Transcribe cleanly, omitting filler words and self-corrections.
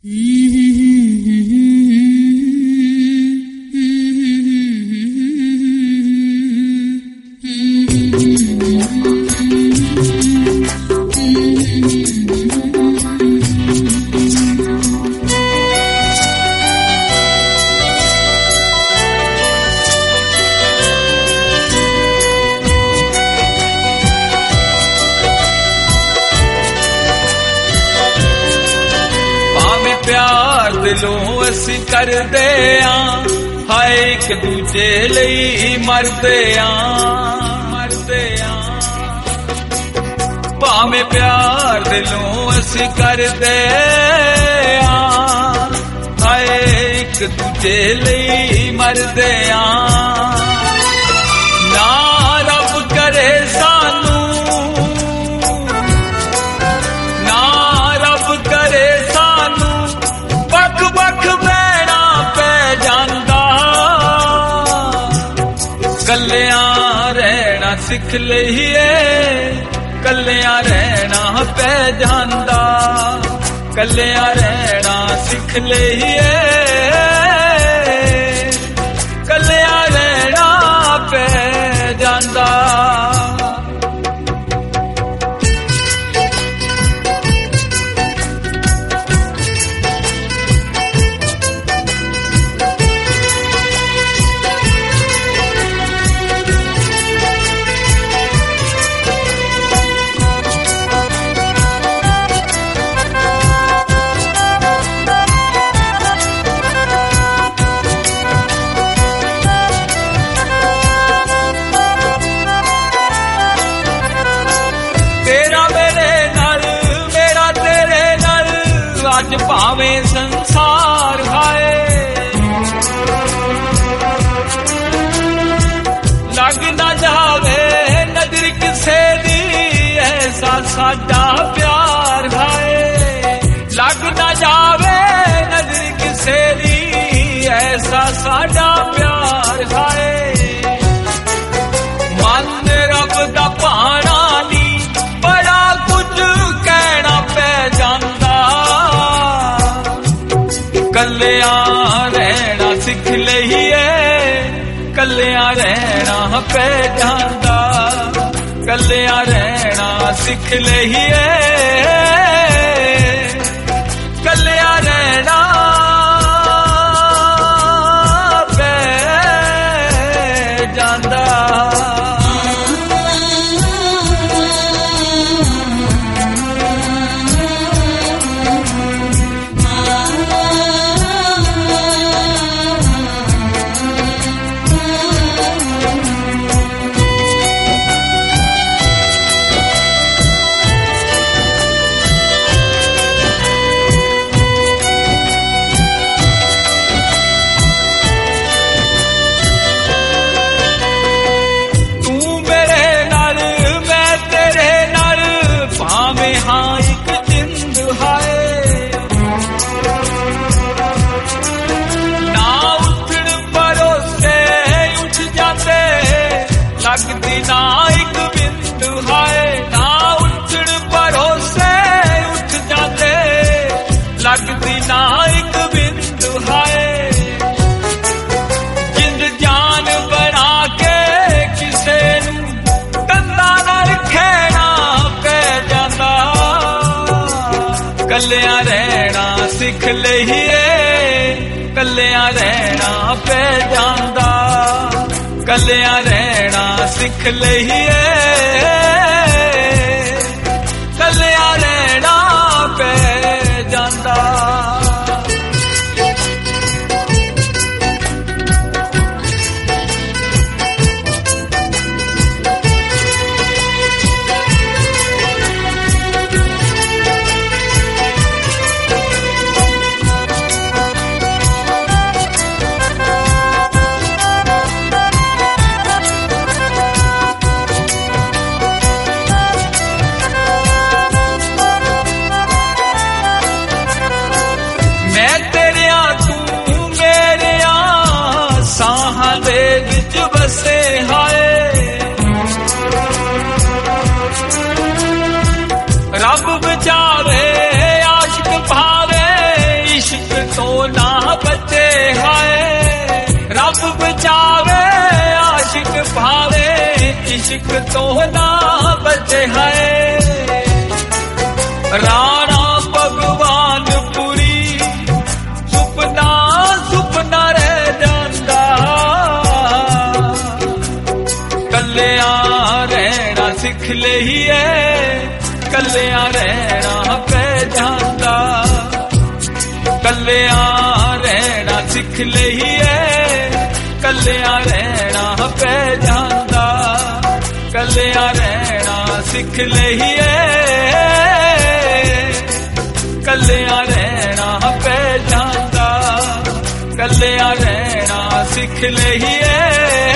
दिलों असी करदे आं हाय एक दूजे लई मरदे आं भावें प्यार दिलों असी करदे आं हाय एक दूजे लई मरदे आं ना रब करे सानू ना रब करे सानू वख बैणा पै जांदा कल्लियां रहना सिख लईए कल्लियां रहना पै जांदा कल्लियां रहना सिख लईए कल्लियां रहना पै जांदा अज भावें संसार हाय लग ना जावे नजर किसे दी ऐसा साडा प्यार हाय लग ना जावे नजर किसे दी ऐसा साडा प्यार हाय मन रब दा पाना नी बड़ा कुछ कहना पै जांदा कल्लियां रहना सिख लईए कल्लियां रहना पै जांदा कल्लियां रहना सिख लईए कल्लियां रहना पै जांदा हाँ एक जिंद हाय ना उठण भरोसे उठ जाते लगदी ना एक बिंद हाय ना उठण भरोसे उठ जाते लगदी ना एक बिंद हाय जिंद जान बना के किसे नूं कंधा ना रखेना पै जांदा कल्लियां रहना सिख लईए कल्लियां रहना पै जांदा कल्लियां रहना सिख लईए कल्लियां रहना पै जांदा बसे हाय रब बचावे आशिक भावे ਤੋਂ ਨਾ ਬਚੇ ਹਾਏ ਰੱਬ ਬਚਾਵੇ ਆਸ਼ਿਕ ਭਾਵੇ ਇਸ਼ਕ ਤੋਂ ਨਾ ਬਚੇ ਹਾਏ ਰਾਣਾ ਭਗਵਾਨਪੁਰੀ ਸੁਪਨਾ ਸੁਪਨਾ ਰਹਿ ਜਾਂਦਾ ਕੱਲਿਆਂ ਰਹਿਣਾ ਸਿੱਖ ਲਈਏ ਕੱਲਿਆਂ ਰਹਿਣਾ ਪੈ ਜਾਂਦਾ ਕੱਲਿਆਂ ਰਹਿਣਾ ਸਿੱਖ ਲਈਏ ਕੱਲਿਆਂ ਰਹਿਣਾ ਪੈ ਜਾਂਦਾ ਕੱਲਿਆਂ ਰਹਿਣਾ ਸਿੱਖ ਲਈਏ ਕੱਲਿਆਂ ਰਹਿਣਾ ਪੈ ਜਾਂਦਾ ਕੱਲਿਆਂ ਰਹਿਣਾ ਸਿੱਖ ਲਈਏ